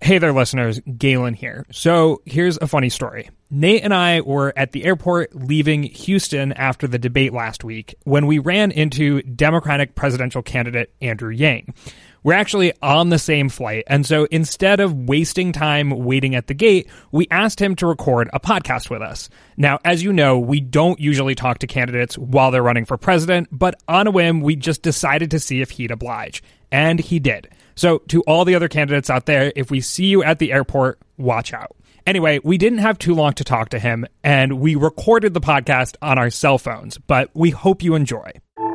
Hey there, listeners. Galen here. So here's a funny story. Nate and I were at the airport leaving Houston after the debate last week when we ran into Democratic presidential candidate Andrew Yang. We're actually on the same flight, and so instead of wasting time waiting at the gate, we asked him to record a podcast with us. Now, as you know, we don't usually talk to candidates while they're running for president, but on a whim, we just decided to see if he'd oblige. And he did. So to all the other candidates out there, if we see you at the airport, watch out. Anyway, we didn't have too long to talk to him, and we recorded the podcast on our cell phones, but we hope you enjoy.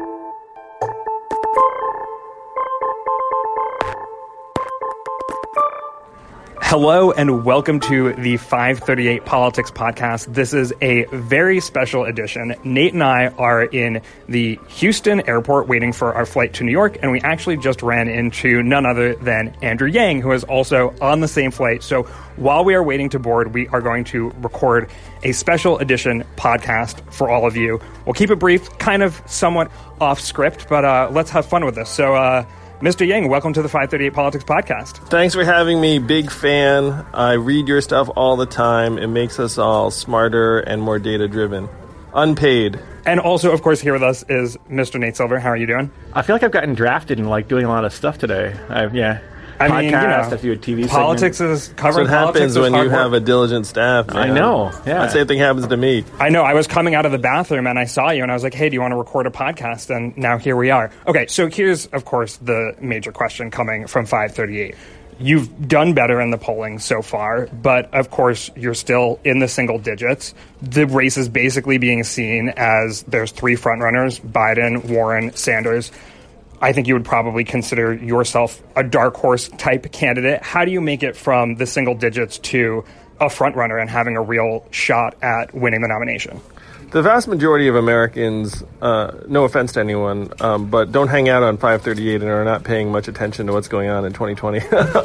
Hello and welcome to the 538 Politics Podcast. This is a very special edition. Nate and I are in the Houston airport waiting for our flight to New York, and we actually just ran into none other than Andrew Yang, who is also on the same flight. So while we are waiting to board, we are going to record a special edition podcast for all of you. We'll keep it brief, kind of somewhat off script, but let's have fun with this. So, Mr. Yang, welcome to the 538 Politics Podcast. Thanks for having me. Big fan. I read your stuff all the time. It makes us all smarter and more data-driven. Unpaid. And also, of course, here with us is Mr. Nate Silver. How are you doing? I feel like I've gotten drafted and doing a lot of stuff today. I mean, podcast, I do a TV politics segment. Is covering. That's what happens when you have a diligent staff, man. I know, yeah. The same thing happens to me. I know. I was coming out of the bathroom and I saw you and I was like, hey, do you want to record a podcast? And now here we are. Okay, so here's, of course, the major question coming from 538. You've done better in the polling so far, but of course, you're still in the single digits. The race is basically being seen as there's three frontrunners, Biden, Warren, Sanders. I think you would probably consider yourself a dark horse type candidate. How do you make it from the single digits to a front runner and having a real shot at winning the nomination? The vast majority of Americans, no offense to anyone, but don't hang out on 538 and are not paying much attention to what's going on in 2020.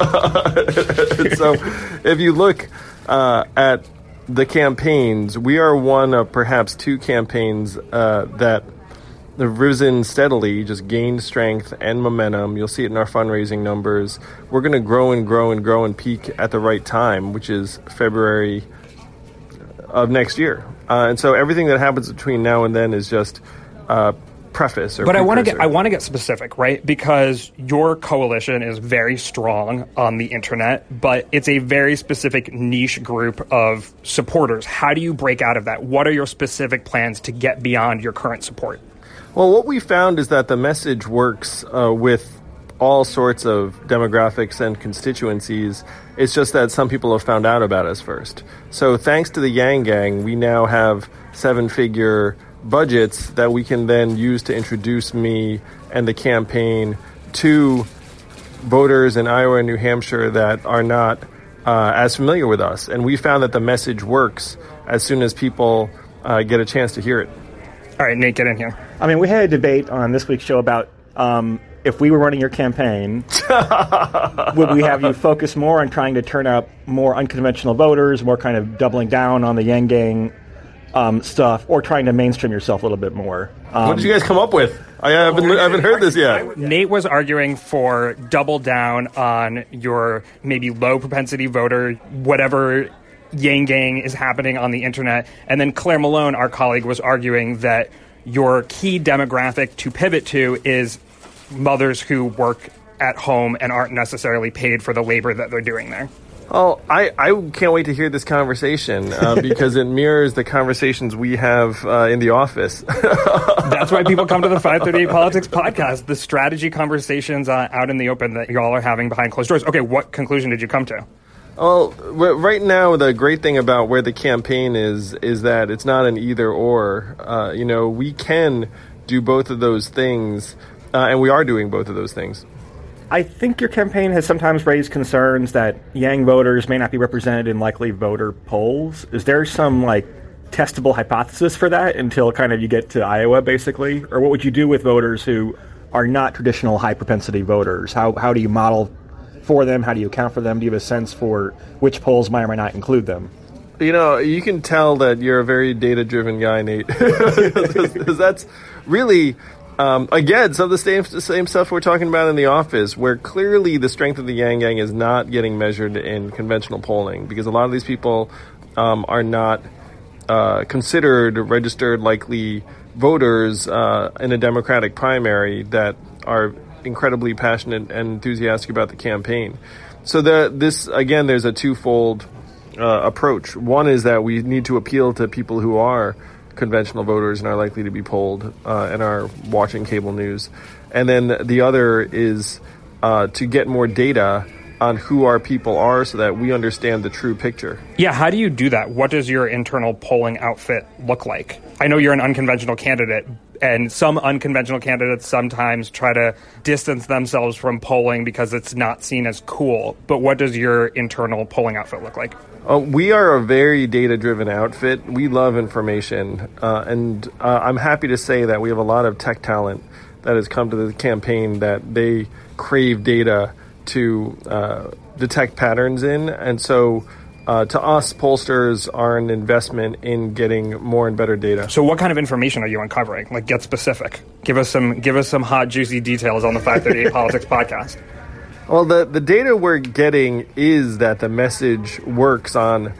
So if you look at the campaigns, we are one of perhaps two campaigns that have risen steadily, just gained strength and momentum. You'll see it in our fundraising numbers. We're going to grow and grow and grow and peak at the right time, which is February of next year. And so everything that happens between now and then is just preface or But precursor. I want to get specific, right? Because your coalition is very strong on the internet, but it's a very specific niche group of supporters. How do you break out of that? What are your specific plans to get beyond your current support? Well, what we found is that the message works with all sorts of demographics and constituencies. It's just that some people have found out about us first. So thanks to the Yang Gang, we now have 7-figure budgets that we can then use to introduce me and the campaign to voters in Iowa and New Hampshire that are not as familiar with us. And we found that the message works as soon as people get a chance to hear it. All right, Nate, get in here. I mean, we had a debate on this week's show about if we were running your campaign, would we have you focus more on trying to turn out more unconventional voters, more kind of doubling down on the Yang Gang stuff, or trying to mainstream yourself a little bit more? What did you guys come up with? I haven't heard this yet. Nate was arguing for double down on your maybe low propensity voter, whatever Yang Gang is happening on the internet. And then Claire Malone, our colleague, was arguing that your key demographic to pivot to is mothers who work at home and aren't necessarily paid for the labor that they're doing there. Oh, I can't wait to hear this conversation because it mirrors the conversations we have in the office. That's why people come to the 538 Politics Podcast, the strategy conversations out in the open that you all are having behind closed doors. Okay, what conclusion did you come to? Well, right now, the great thing about where the campaign is that it's not an either or. We can do both of those things, and we are doing both of those things. I think your campaign has sometimes raised concerns that Yang voters may not be represented in likely voter polls. Is there some, testable hypothesis for that until kind of you get to Iowa, basically? Or what would you do with voters who are not traditional high-propensity voters? How do you model for them? How do you account for them? Do you have a sense for which polls might or might not include them? You can tell that you're a very data-driven guy, Nate. Because that's really Again, some of the same stuff we're talking about in the office, where clearly the strength of the Yang Gang is not getting measured in conventional polling, because a lot of these people are not considered registered likely voters in a Democratic primary that are incredibly passionate and enthusiastic about the campaign. So there's a twofold approach. One is that we need to appeal to people who are conventional voters and are likely to be polled and are watching cable news. And then the other is to get more data on who our people are so that we understand the true picture. Yeah, how do you do that? What does your internal polling outfit look like? I know you're an unconventional candidate, and some unconventional candidates sometimes try to distance themselves from polling because it's not seen as cool. But what does your internal polling outfit look like? We are a very data-driven outfit. We love information, and I'm happy to say that we have a lot of tech talent that has come to the campaign that they crave data to detect patterns in. And so to us, pollsters are an investment in getting more and better data. So what kind of information are you uncovering? Like, get specific. Give us some hot, juicy details on the 538 Politics podcast. Well, the data we're getting is that the message works on,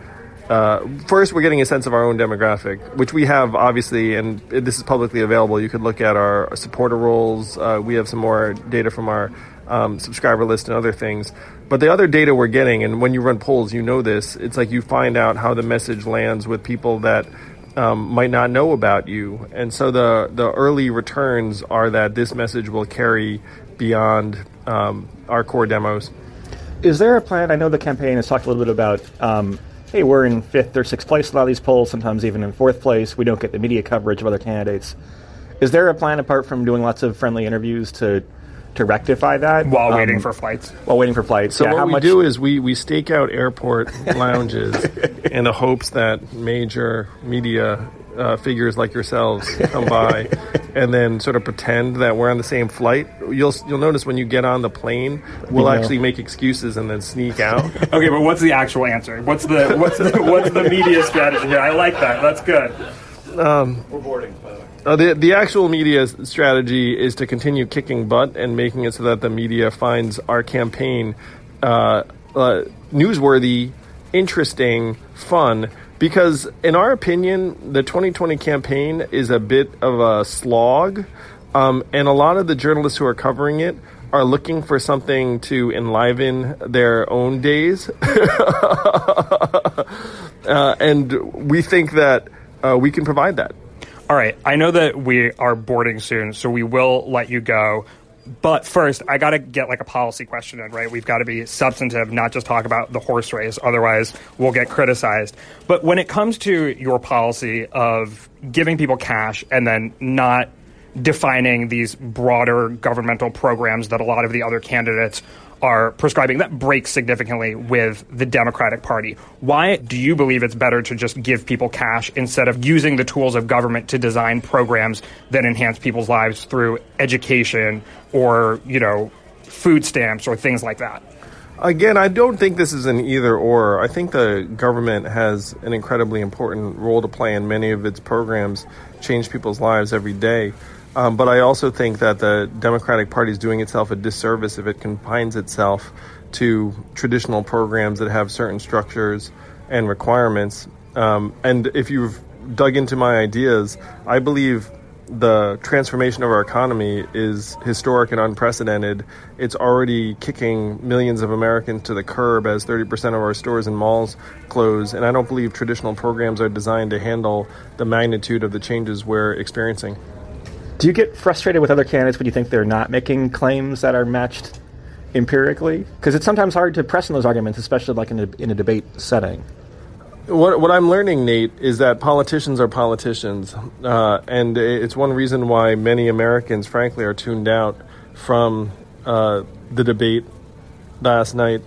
first, we're getting a sense of our own demographic, which we have, obviously, and this is publicly available. You could look at our supporter rolls. We have some more data from our subscriber list and other things. But the other data we're getting, and when you run polls, you know this, it's like you find out how the message lands with people that might not know about you. And so the early returns are that this message will carry beyond our core demos. Is there a plan? I know the campaign has talked a little bit about, hey, we're in 5th or 6th place in a lot of these polls, sometimes even in 4th place. We don't get the media coverage of other candidates. Is there a plan, apart from doing lots of friendly interviews, to rectify that? While waiting for flights. While waiting for flights. So what we do is we stake out airport lounges in the hopes that major media figures like yourselves come by and then sort of pretend that we're on the same flight. You'll notice when you get on the plane, we'll actually make excuses and then sneak out. Okay, but what's the actual answer? What's the media strategy here? I like that. That's good. We're boarding, by the way. The actual media strategy is to continue kicking butt and making it so that the media finds our campaign newsworthy, interesting, fun. Because in our opinion, the 2020 campaign is a bit of a slog, and a lot of the journalists who are covering it are looking for something to enliven their own days. And we think that we can provide that. All right. I know that we are boarding soon, so we will let you go. But first, I got to get like a policy question in, right? We've got to be substantive, not just talk about the horse race. Otherwise, we'll get criticized. But when it comes to your policy of giving people cash and then not defining these broader governmental programs that a lot of the other candidates are prescribing, that breaks significantly with the Democratic Party. Why do you believe it's better to just give people cash instead of using the tools of government to design programs that enhance people's lives through education or, food stamps or things like that? Again, I don't think this is an either or. I think the government has an incredibly important role to play, and many of its programs change people's lives every day. But I also think that the Democratic Party is doing itself a disservice if it confines itself to traditional programs that have certain structures and requirements. And if you've dug into my ideas, I believe the transformation of our economy is historic and unprecedented. It's already kicking millions of Americans to the curb as 30% of our stores and malls close. And I don't believe traditional programs are designed to handle the magnitude of the changes we're experiencing. Do you get frustrated with other candidates when you think they're not making claims that are matched empirically? Because it's sometimes hard to press on those arguments, especially like in a debate setting. What I'm learning, Nate, is that politicians are politicians. And it's one reason why many Americans, frankly, are tuned out from the debate last night.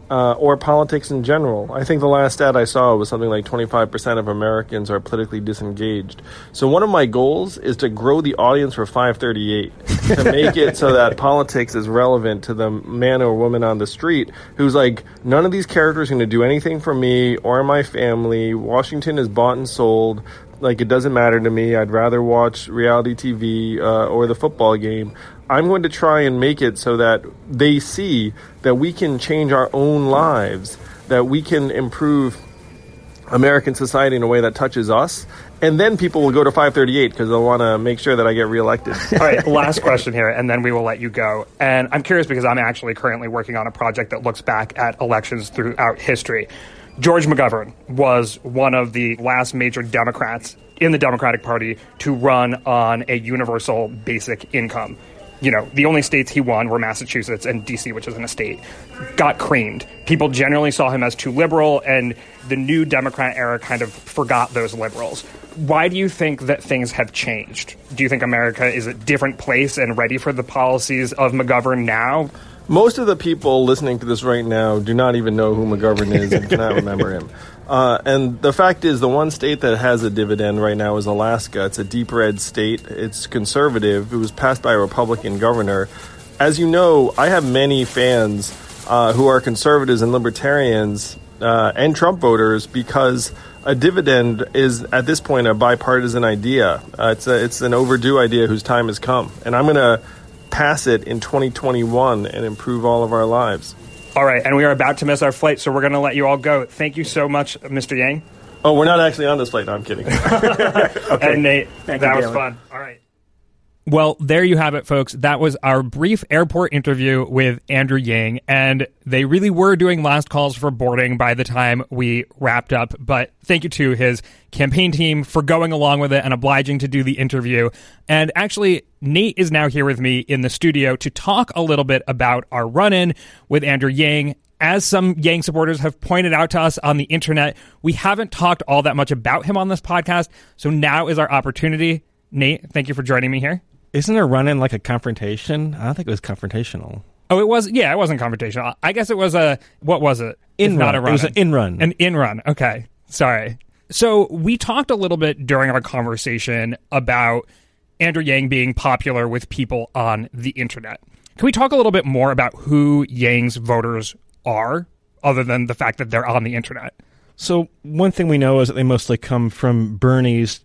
Or politics in general. I think the last stat I saw was something like 25% of Americans are politically disengaged. So one of my goals is to grow the audience for 538, to make it so that politics is relevant to the man or woman on the street who's like, none of these characters are going to do anything for me or my family. Washington is bought and sold. like it doesn't matter to me. I'd rather watch reality TV or the football game. I'm going to try and make it so that they see that we can change our own lives, that we can improve American society in a way that touches us. And then people will go to 538 because they'll want to make sure that I get reelected. All right, last question here, and then we will let you go. And I'm curious because I'm actually currently working on a project that looks back at elections throughout history. George McGovern was one of the last major Democrats in the Democratic Party to run on a universal basic income. You know, the only states he won were Massachusetts and D.C., which isn't a state, got creamed. People generally saw him as too liberal, and the new Democrat era kind of forgot those liberals. Why do you think that things have changed? Do you think America is a different place and ready for the policies of McGovern now? Most of the people listening to this right now do not even know who McGovern is and cannot remember him. And the fact is, the one state that has a dividend right now is Alaska. It's a deep red state. It's conservative. It was passed by a Republican governor. As you know, I have many fans who are conservatives and libertarians and Trump voters because a dividend is, at this point, a bipartisan idea. It's an overdue idea whose time has come. And I'm going to pass it in 2021 and improve all of our lives. All right, and we are about to miss our flight, so we're going to let you all go. Thank you so much, Mr. Yang. Oh, we're not actually on this flight. No, I'm kidding. Okay. And Nate, Thank that you, was Galen. fun. All right. Well, there you have it, folks. That was our brief airport interview with Andrew Yang, and they really were doing last calls for boarding by the time we wrapped up. But thank you to his campaign team for going along with it and obliging to do the interview. And actually, Nate is now here with me in the studio to talk a little bit about our run-in with Andrew Yang. As some Yang supporters have pointed out to us on the internet, we haven't talked all that much about him on this podcast, so now is our opportunity. Nate, thank you for joining me here. Isn't a run-in like a confrontation? I don't think it was confrontational. Oh, it was? Yeah, it wasn't confrontational. I guess it was what was it? It's In-run. not a run. It was an in-run. An in-run. Okay. Sorry. So we talked a little bit during our conversation about Andrew Yang being popular with people on the internet. Can we talk a little bit more about who Yang's voters are, other than the fact that they're on the internet? So one thing we know is that they mostly come from Bernie's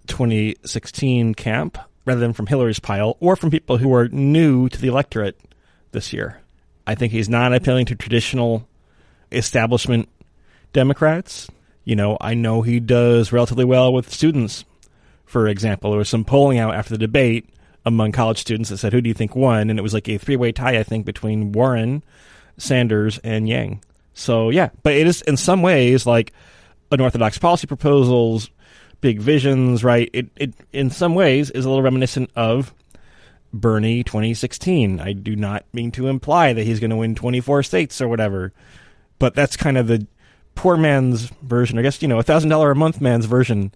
2016 camp, rather than from Hillary's pile, or from people who are new to the electorate this year. I think he's not appealing to traditional establishment Democrats. You know, I know he does relatively well with students, for example. There was some polling out after the debate among college students that said, who do you think won? And it was like a three-way tie, I think, between Warren, Sanders, and Yang. So, yeah, but it is in some ways like unorthodox policy proposals, big visions, right? It in some ways is a little reminiscent of Bernie 2016. I do not mean to imply that he's going to win 24 states or whatever, but that's kind of the poor man's version, I guess, you know, $1,000 a month man's version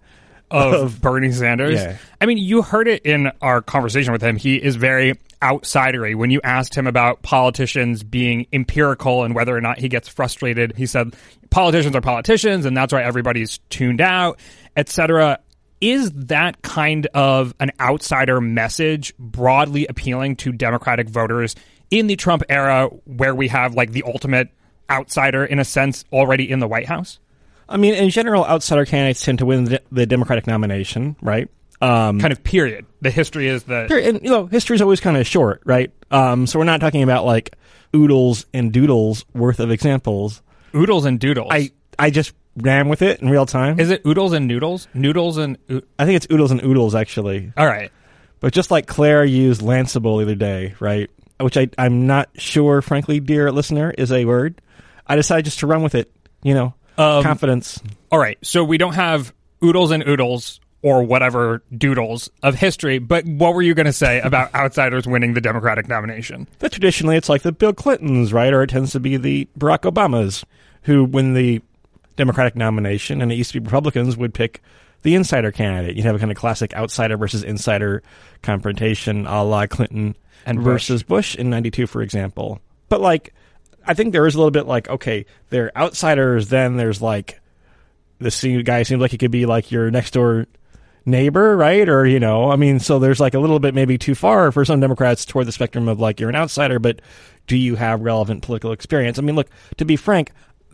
of Bernie Sanders. Yeah. I mean, you heard it in our conversation with him. He is very outsidery. When you asked him about politicians being empirical and whether or not he gets frustrated, he said politicians are politicians and that's why everybody's tuned out, etc. Is that kind of an outsider message broadly appealing to Democratic voters in the Trump era, where we have like the ultimate outsider in a sense already in the White House? I mean, in general, outsider candidates tend to win the Democratic nomination, right? Kind of period. The history is that... And, you know, history is always kind of short, right? So we're not talking about, like, oodles and doodles worth of examples. Oodles and doodles? I just ran with it in real time. Is it oodles and noodles? Noodles and... I think it's oodles and oodles, actually. All right. But just like Claire used Lanceable the other day, right? Which I'm not sure, frankly, dear listener, is a word. I decided just to run with it, you know. Confidence. All right. So we don't have oodles and oodles or whatever doodles of history, but what were you going to say about outsiders winning the Democratic nomination? But traditionally, it's like the Bill Clintons, right? Or it tends to be the Barack Obamas who win the Democratic nomination, and it used to be Republicans would pick the insider candidate. You'd have a kind of classic outsider versus insider confrontation a la Clinton and versus Bush in 92, for example. But, like, I think there is a little bit like, okay, they're outsiders, then there's like, this guy seems like he could be like your next door neighbor, right? Or, you know, I mean, so there's like a little bit maybe too far for some Democrats toward the spectrum of like, you're an outsider, but do you have relevant political experience? I mean, look, to be frank,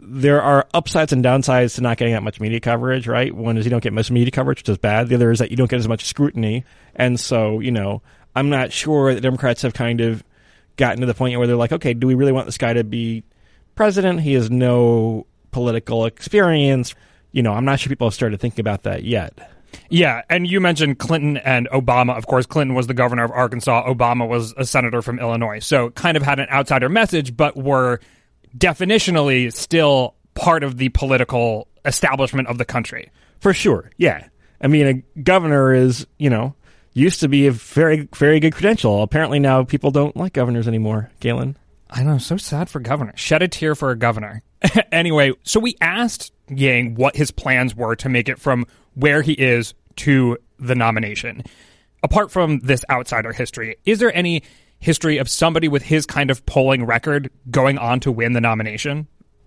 there are upsides and downsides to not getting that much media coverage, right? One is you don't get much media coverage, which is bad. The other is that you don't get as much scrutiny. And so, I'm not sure that Democrats have kind of gotten to the point where they're like, okay, do we really want this guy to be president? He has no political experience. I'm not sure people have started thinking about that yet. Yeah, and you mentioned Clinton and Obama. Of course, Clinton was the governor of Arkansas. Obama was a senator from Illinois. So kind of had an outsider message, but were definitionally still part of the political establishment of the country. For sure, yeah. I mean, a governor is, used to be a very, very good credential. Apparently now people don't like governors anymore, Galen. I know, so sad for governor. Shed a tear for a governor. Anyway, so we asked Yang what his plans were to make it from where he is to the nomination. Apart from this outsider history, is there any history of somebody with his kind of polling record going on to win the nomination?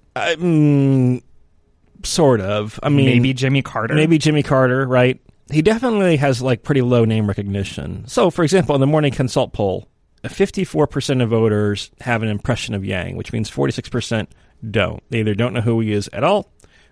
Sort of. I mean, maybe Jimmy Carter. Maybe Jimmy Carter, right? He definitely has pretty low name recognition. So, for example, in the Morning Consult poll, 54% of voters have an impression of Yang, which means 46% don't. They either don't know who he is at all,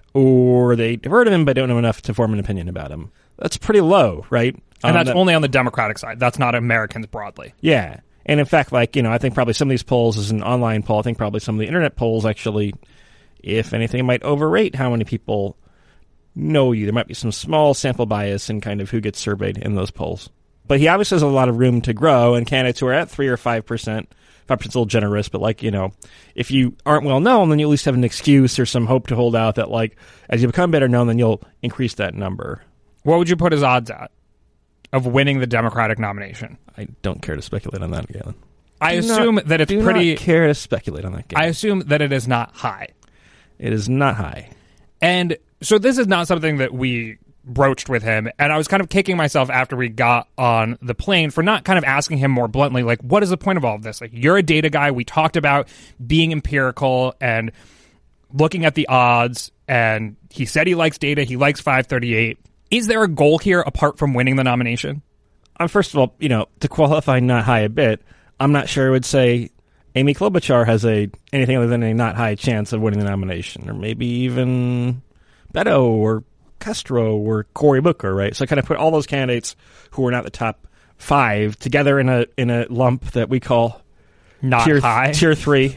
or they heard of him but don't know enough to form an opinion about him. That's pretty low, right? And that's only on the Democratic side. That's not Americans broadly. Yeah. And in fact, I think probably some of these polls is an online poll. I think probably some of the internet polls actually, if anything, might overrate how many people know you. There might be some small sample bias in kind of who gets surveyed in those polls. But he obviously has a lot of room to grow, and candidates who are at 3 or 5%, 5% is a little generous, but if you aren't well known, then you at least have an excuse or some hope to hold out that as you become better known, then you'll increase that number. What would you put his odds at of winning the Democratic nomination? I don't care to speculate on that, Galen. I assume that it's pretty... Do not care to speculate on that, Galen. I assume that it is not high. It is not high. And so this is not something that we broached with him, and I was kind of kicking myself after we got on the plane for not kind of asking him more bluntly, what is the point of all of this? You're a data guy. We talked about being empirical and looking at the odds, and he said he likes data. He likes 538. Is there a goal here apart from winning the nomination? First of all, to qualify not high a bit, I'm not sure I would say Amy Klobuchar has anything other than a not high chance of winning the nomination, or maybe even Beto or Castro or Cory Booker, right? So I kind of put all those candidates who are not the top 5 together in a lump that we call not high. Tier 3.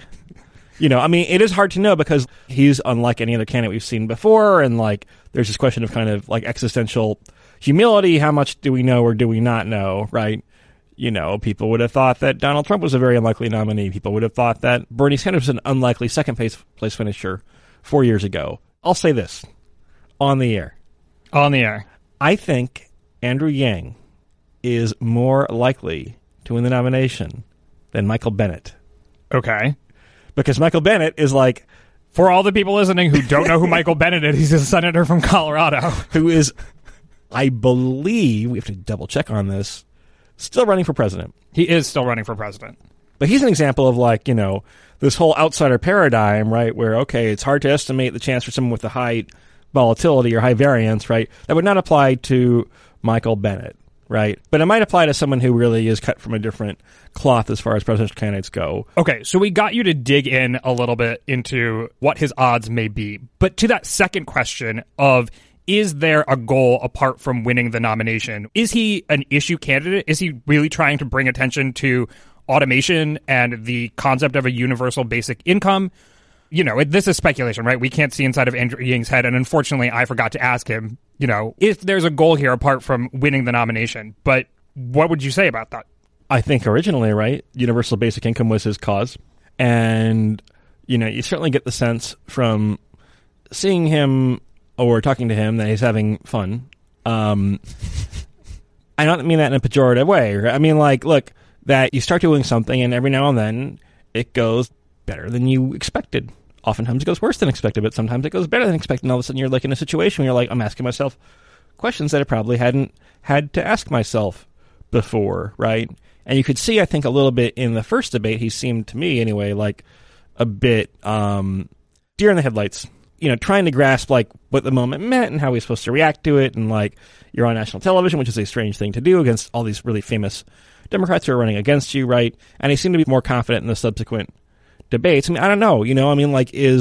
It is hard to know because he's unlike any other candidate we've seen before, and there's this question of kind of existential humility. How much do we know or do we not know, right? People would have thought that Donald Trump was a very unlikely nominee. People would have thought that Bernie Sanders was an unlikely second place finisher 4 years ago. I'll say this on the air. On the air. I think Andrew Yang is more likely to win the nomination than Michael Bennet. Okay. Because Michael Bennet is for all the people listening who don't know who Michael Bennet is, he's a senator from Colorado. Who is, I believe, we have to double check on this, still running for president. He is still running for president. But he's an example of this whole outsider paradigm, right, where, okay, it's hard to estimate the chance for someone with a high volatility or high variance, right? That would not apply to Michael Bennet, right? But it might apply to someone who really is cut from a different cloth as far as presidential candidates go. Okay, so we got you to dig in a little bit into what his odds may be. But to that second question of, is there a goal apart from winning the nomination? Is he an issue candidate? Is he really trying to bring attention to automation and the concept of a universal basic income? This is speculation, right? We can't see inside of Andrew Yang's head, and unfortunately, I forgot to ask him, if there's a goal here apart from winning the nomination. But what would you say about that? I think originally, right, universal basic income was his cause. And, you certainly get the sense from seeing him or talking to him that he's having fun. I don't mean that in a pejorative way. Right? I mean, look, that you start doing something, and every now and then it goes better than you expected. Oftentimes it goes worse than expected, but sometimes it goes better than expected. And all of a sudden you're in a situation where you're I'm asking myself questions that I probably hadn't had to ask myself before, right? And you could see, I think, a little bit in the first debate, he seemed to me anyway, a bit deer in the headlights, trying to grasp what the moment meant and how he's supposed to react to it. And you're on national television, which is a strange thing to do against all these really famous Democrats who are running against you, right? And he seemed to be more confident in the subsequent debates. I mean, I don't know, is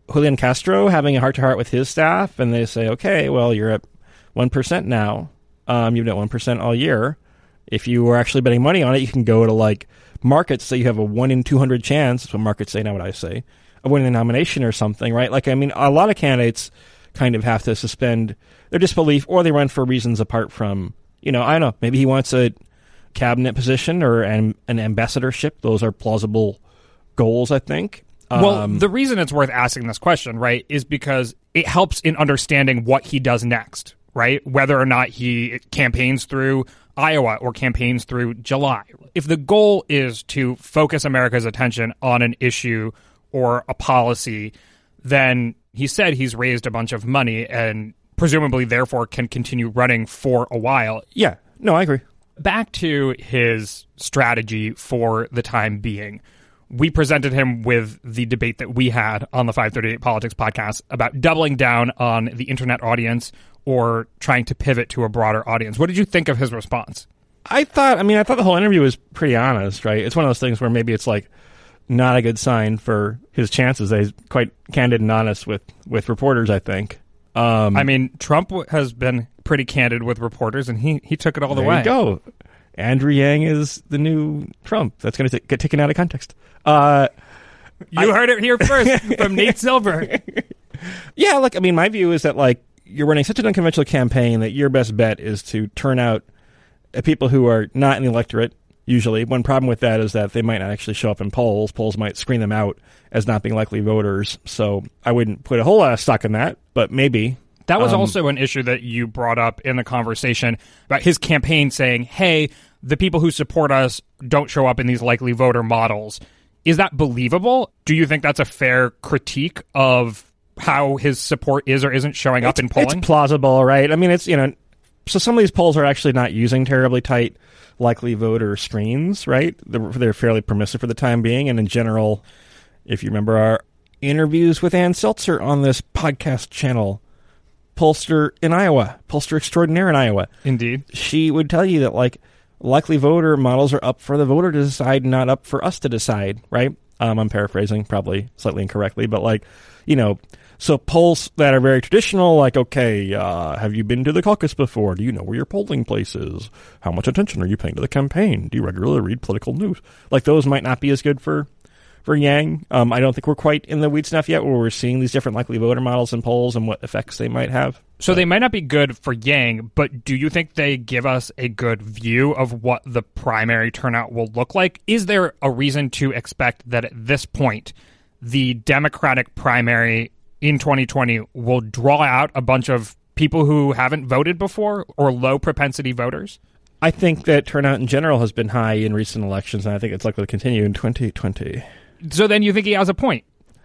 Julian Castro having a heart-to-heart with his staff, and they say, okay, well, you're at 1% now. You've been at 1% all year. If you were actually betting money on it, you can go to, like, markets that you have a 1 in 200 chance, that's what markets say, not what I say, of winning the nomination or something, right? Like, I mean, a lot of candidates kind of have to suspend their disbelief, or they run for reasons apart from, I don't know, maybe he wants a cabinet position or an ambassadorship. Those are plausible goals, I think. Well, the reason it's worth asking this question, right, is because it helps in understanding what he does next, right? Whether or not he campaigns through Iowa or campaigns through July. If the goal is to focus America's attention on an issue or a policy, then he said he's raised a bunch of money and presumably therefore can continue running for a while. Yeah, no, I agree. Back to his strategy for the time being. We presented him with the debate that we had on the 538 Politics podcast about doubling down on the internet audience or trying to pivot to a broader audience. What did you think of his response? I thought the whole interview was pretty honest, right? It's one of those things where maybe it's like not a good sign for his chances. He's quite candid and honest with reporters, I think. I mean, Trump has been pretty candid with reporters, and he took it all the way. There you go. Andrew Yang is the new Trump. That's going to get taken out of context. You heard it here first from Nate Silver. Yeah, look, I mean, my view is that, like, you're running such an unconventional campaign that your best bet is to turn out people who are not in the electorate, usually. One problem with that is that they might not actually show up in polls. Polls might screen them out as not being likely voters. So I wouldn't put a whole lot of stock in that, but maybe. That was also an issue that you brought up in the conversation about his campaign saying, hey, the people who support us don't show up in these likely voter models. Is that believable? Do you think that's a fair critique of how his support is or isn't showing up in polling? It's plausible, right? I mean, it's, so some of these polls are actually not using terribly tight likely voter screens, right? They're fairly permissive for the time being. And in general, if you remember our interviews with Ann Seltzer on this podcast channel, pollster extraordinaire in Iowa. Indeed. She would tell you that, like, likely voter models are up for the voter to decide, not up for us to decide, right? I'm paraphrasing, probably slightly incorrectly, but, like, so polls that are very traditional, like, okay, have you been to the caucus before? Do you know where your polling place is? How much attention are you paying to the campaign? Do you regularly read political news? Like, those might not be as good for Yang. I don't think we're quite in the weeds enough yet where we're seeing these different likely voter models in polls and what effects they might have. So they might not be good for Yang, but do you think they give us a good view of what the primary turnout will look like? Is there a reason to expect that at this point, the Democratic primary in 2020 will draw out a bunch of people who haven't voted before or low propensity voters? I think that turnout in general has been high in recent elections, and I think it's likely to continue in 2020. So then you think he has a point?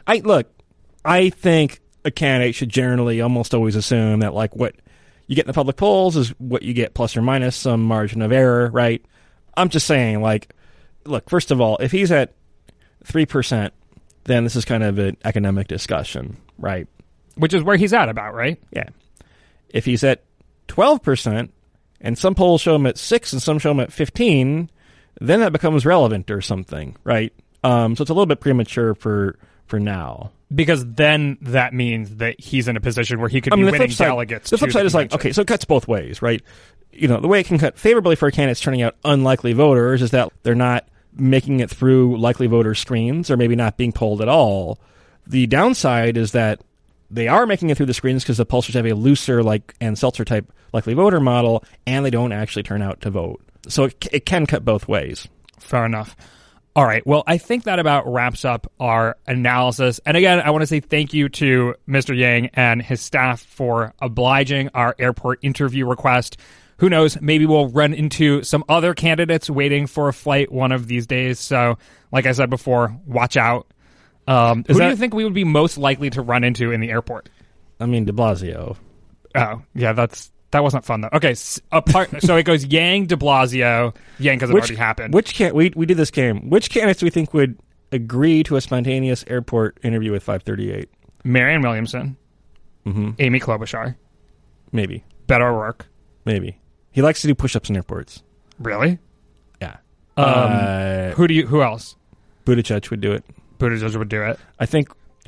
I think a candidate should generally almost always assume that, like, what you get in the public polls is what you get plus or minus some margin of error, right? I'm just saying, like, look, first of all, if he's at 3%, then this is kind of an economic discussion, right? Which is where he's at about, right? Yeah. If he's at 12%, and some polls show him at 6 and some show him at 15, then that becomes relevant or something, right? So it's a little bit premature for now. Because then that means that he's in a position where he could be winning delegates. The flip side is like, okay, so it cuts both ways, right? The way it can cut favorably for candidates turning out unlikely voters is that they're not making it through likely voter screens or maybe not being polled at all. The downside is that they are making it through the screens because the pollsters have a looser, like Ann Seltzer type likely voter model, and they don't actually turn out to vote. So it can cut both ways. Fair enough. All right. Well, I think that about wraps up our analysis. And again, I want to say thank you to Mr. Yang and his staff for obliging our airport interview request. Who knows? Maybe we'll run into some other candidates waiting for a flight one of these days. So, like I said before, watch out. Who do you think we would be most likely to run into in the airport? I mean, de Blasio. Oh, yeah, that wasn't fun, though. Okay, so it goes Yang, de Blasio, Yang because it already happened. We did this game. Which candidates do we think would agree to a spontaneous airport interview with 538? Marianne Williamson, Amy Klobuchar. Maybe. Beto O'Rourke. Maybe. He likes to do push-ups in airports. Really? Yeah. Who else? Buttigieg would do it. Buttigieg would do it. I think.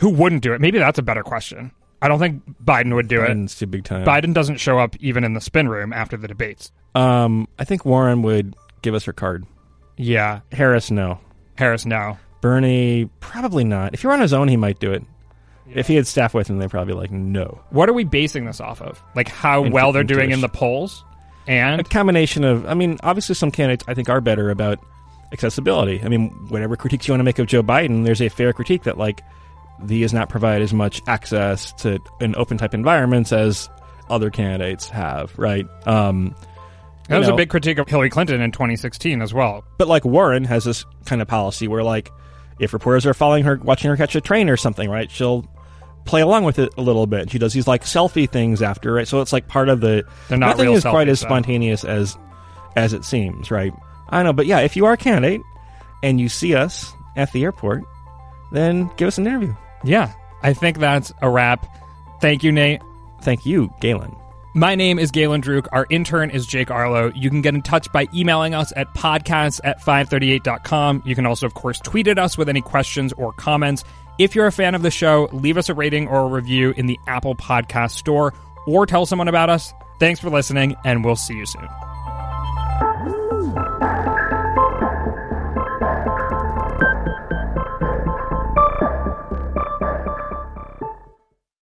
Who wouldn't do it? Maybe that's a better question. I don't think Biden would do Biden's too big time. Biden doesn't show up even in the spin room after the debates. I think Warren would give us her card. Yeah. Harris, no. Harris, no. Bernie, probably not. If he were on his own, he might do it. If he had staff with him, they'd probably be like, no. What are we basing this off of? Like how well they're doing in the polls? And a combination of, I mean, obviously some candidates I think are better about accessibility. I mean, whatever critiques you want to make of Joe Biden, there's a fair critique that, like, he has not provided as much access to an open type environments as other candidates have, right? That was a big critique of Hillary Clinton in 2016 as well. But like Warren has this kind of policy where, like, if reporters are following her, watching her catch a train or something, right, she'll play along with it a little bit. She does these like selfie things after, right? So it's like part of the. They're not nothing real is quite selfies, as though. spontaneous as it seems, right? I don't know, but yeah, if you are a candidate and you see us at the airport, then give us an interview. Yeah, I think that's a wrap. Thank you, Nate. Thank you, Galen. My name is Galen Druk. Our intern is Jake Arlo. You can get in touch by emailing us at podcasts@538.com. You can also, of course, tweet at us with any questions or comments. If you're a fan of the show, leave us a rating or a review in the Apple Podcast Store or tell someone about us. Thanks for listening, and we'll see you soon.